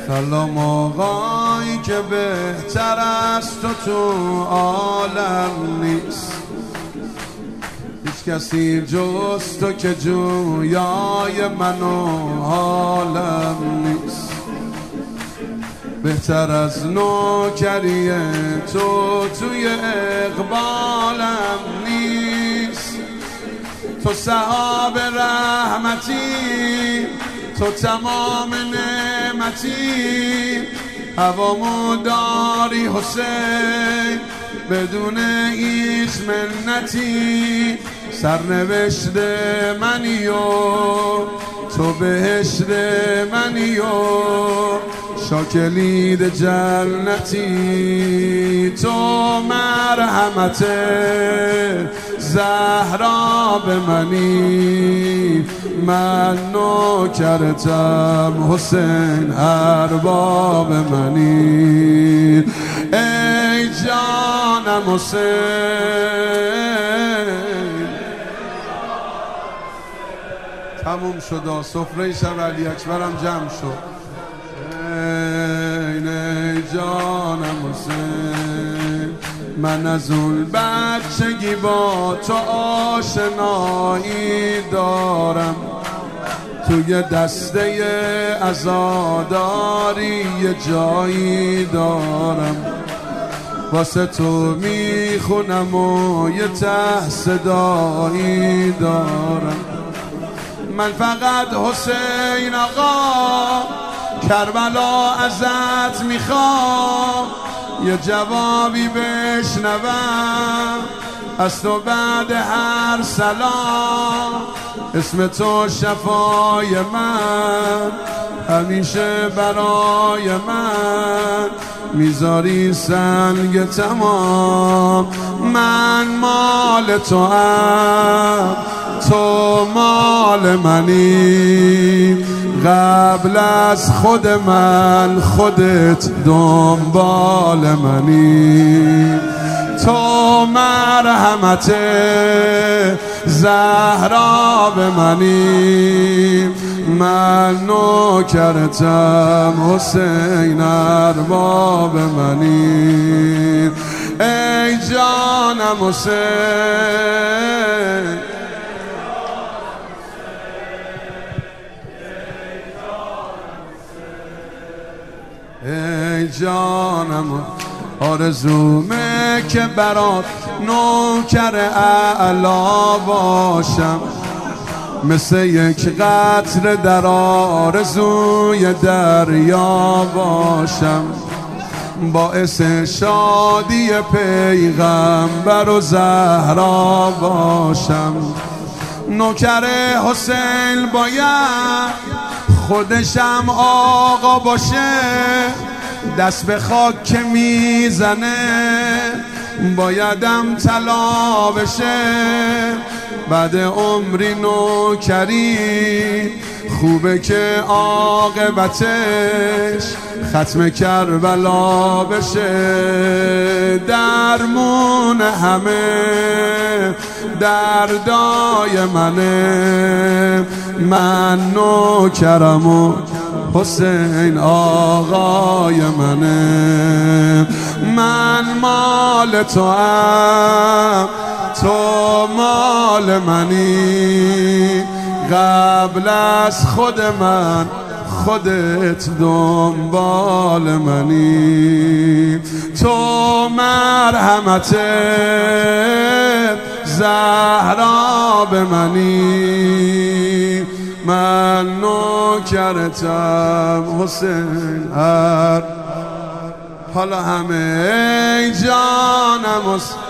سلام آقایی که بهتر از تو عالم نیست، هیچ کسی جز تو که جویای من و حالم نیست. بهتر از نوکری تو توی اقبالم نیست. تو سحاب رحمتی، تو تمام نعمتی، هوامو داری حسین بدون هیچ منتی. سرنوشت منی و تو بهشت منی و شاکلید جنتی. تو مرحمت زهرا به منی، من نوکرتم حسین ارباب منی. ای جانم حسین. تموم شد، سفره شب علی اکبرم جمع شد. ای جانم حسین، من از اون بچگی با تو آشنایی دارم، توی دسته عزاداری یه جایی دارم. واسه تو میخونم و یه ته صدایی دارم. من فقط حسین آقا کربلا ازت میخوام، یه جوابی بشنوم از تو بعد هر سلام. اسم تو شفای من، همیشه برای من میذاری سنگ تمام. من مال تو هم، تو مال منی، قبل از خود من خودت دنبال منی. تو مرحمت زهرا به منی، من نوکرتم حسین ارباب منی. ای جانم حسین، ای جانم. آرزومه که برات نوکر اعلا باشم، مثل یک قطره در آرزوی دریا باشم، باعث شادی پیغمبر و زهرا باشم. نوکر حسین باید خودشم آقا باشه، دست به خاک که میزنه بایدم طلا بشه. بعد عمری نوکری خوبه که عاقبتش ختم کربلا بشه. درمون همه دردای منه، من نوکرم و حسین آقای منه. من مال تو هم، تو مال منی، قبل از خود من خودت دنبال منی. تو مرحمت زهرا به منی، من نوکرتم حسین حالا همه ای جانم حسین.